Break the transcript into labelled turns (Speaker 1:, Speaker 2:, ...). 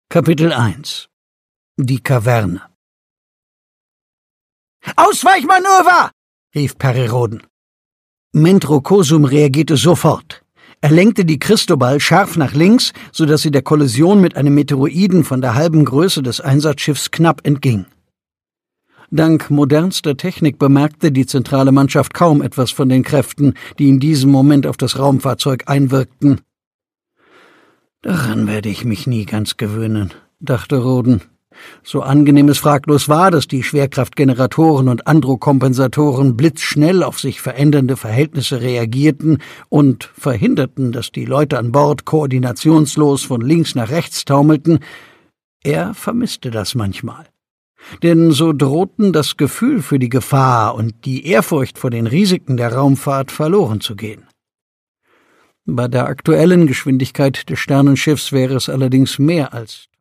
Speaker 1: Kapitel 1 Die Kaverne. »Ausweichmanöver!« rief Perry-Rhoden. Mentro Kosum reagierte sofort. Er lenkte die Cristobal scharf nach links, sodass sie der Kollision mit einem Meteoroiden von der halben Größe des Einsatzschiffs knapp entging. Dank modernster Technik bemerkte die zentrale Mannschaft kaum etwas von den Kräften, die in diesem Moment auf das Raumfahrzeug einwirkten. »Daran werde ich mich nie ganz gewöhnen«, dachte Rhoden. So angenehm es fraglos war, dass die Schwerkraftgeneratoren und Androkompensatoren blitzschnell auf sich verändernde Verhältnisse reagierten und verhinderten, dass die Leute an Bord koordinationslos von links nach rechts taumelten, er vermisste das manchmal. Denn so drohten das Gefühl für die Gefahr und die Ehrfurcht vor den Risiken der Raumfahrt verloren zu gehen. Bei der aktuellen Geschwindigkeit des Sternenschiffs wäre es allerdings mehr als